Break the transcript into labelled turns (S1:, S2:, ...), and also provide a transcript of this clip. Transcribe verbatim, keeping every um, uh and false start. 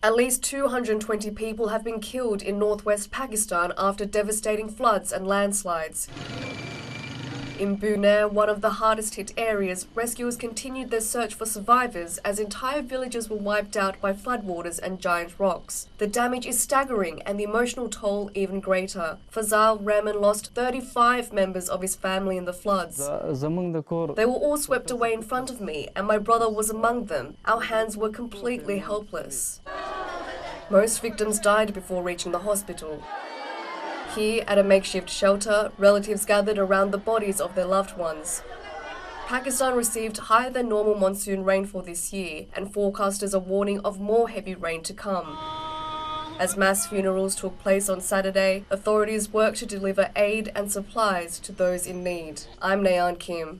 S1: At least two hundred twenty people have been killed in northwest Pakistan after devastating floods and landslides. In Buner, one of the hardest hit areas, rescuers continued their search for survivors as entire villages were wiped out by floodwaters and giant rocks. The damage is staggering and the emotional toll even greater. Fazal Rahman lost thirty-five members of his family in the floods. They were all swept away in front of me and my brother was among them. Our hands were completely helpless. Most victims died before reaching the hospital. Here, at a makeshift shelter, relatives gathered around the bodies of their loved ones. Pakistan received higher than normal monsoon rainfall this year, and forecasters are warning of more heavy rain to come. As mass funerals took place on Saturday, authorities worked to deliver aid and supplies to those in need. I'm Nayan Kim.